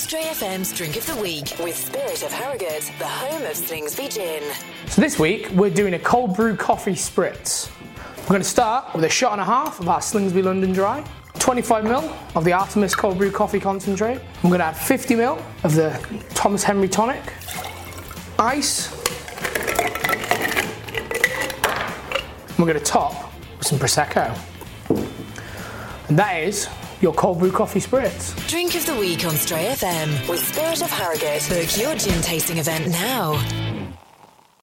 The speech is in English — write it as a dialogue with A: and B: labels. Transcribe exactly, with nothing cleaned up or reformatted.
A: Stray F M's Drink of the Week with Spirit of Harrogate, the home of Slingsby Gin.
B: So this week we're doing a cold brew coffee spritz. We're going to start with a shot and a half of our Slingsby London Dry, twenty-five mil of the Artemis cold brew coffee concentrate. I'm going to add fifty mil of the Thomas Henry tonic, ice. We're going to top with some Prosecco. And that is your cold brew coffee spritz.
A: Drink of the Week on Stray F M with Spirit of Harrogate. Book your gin tasting event now.